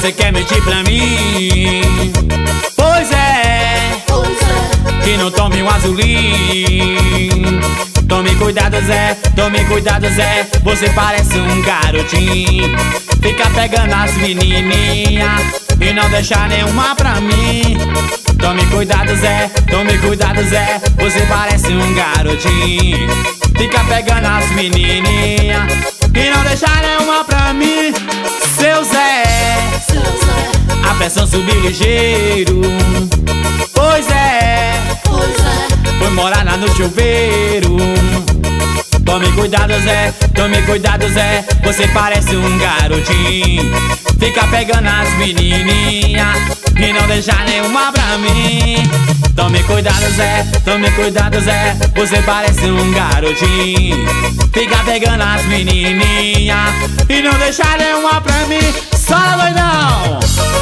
você quer mentir pra mim? Pois é, que não tome um azulim. Tome cuidado, Zé, tome cuidado, Zé, você parece um garotinho. Fica pegando as menininhas e não deixa nenhuma pra mim. Tome cuidado, Zé, tome cuidado, Zé, você parece um garotinho. Fica pegando as menininhas e não deixa nenhuma pra mim. Seu Zé, a pressão subiu ligeiro. Pois é, foi morar lá no chuveiro. Tome cuidado, Zé, tome cuidado, Zé, você parece um garotinho. Fica pegando as menininhas e não deixa nenhuma pra mim. Tome cuidado, Zé, tome cuidado, Zé, você parece um garotinho. Fica pegando as menininhas e não deixa nenhuma pra mim. Sola, doidão!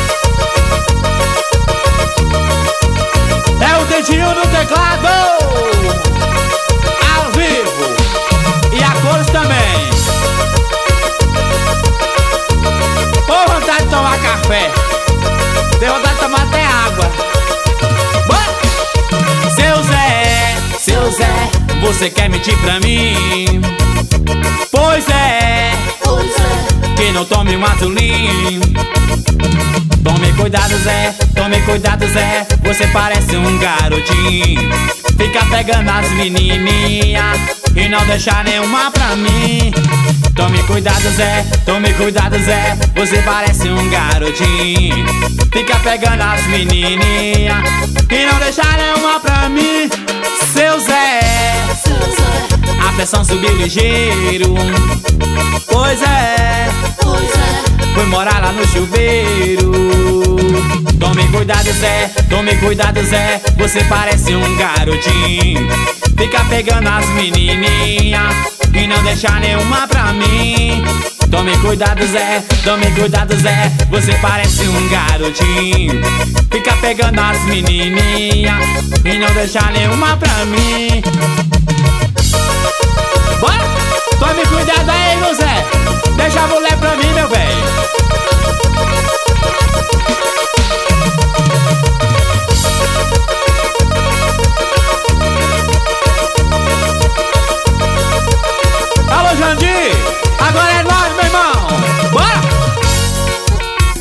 É o dedinho no teclado, ao vivo, e a cores também. Ô, vontade de tomar café, tem vontade de tomar até água. Seu Zé, você quer mentir pra mim? Pois é, que não tome um azulim. Tome cuidado, Zé, tome cuidado, Zé, você parece um garotinho. Fica pegando as menininhas e não deixa nenhuma pra mim. Tome cuidado, Zé, tome cuidado, Zé, você parece um garotinho. Fica pegando as menininhas e não deixa nenhuma pra mim. Seu Zé, a pressão subiu ligeiro. Pois é, foi morar lá no chuveiro. Tome cuidado, Zé, tome cuidado, Zé, você parece um garotinho. Fica pegando as menininhas e não deixa nenhuma pra mim. Tome cuidado, Zé, tome cuidado, Zé, você parece um garotinho. Fica pegando as menininhas e não deixa nenhuma pra mim. Bora! Tome cuidado aí, meu Zé, deixa a mulher pra mim, meu velho.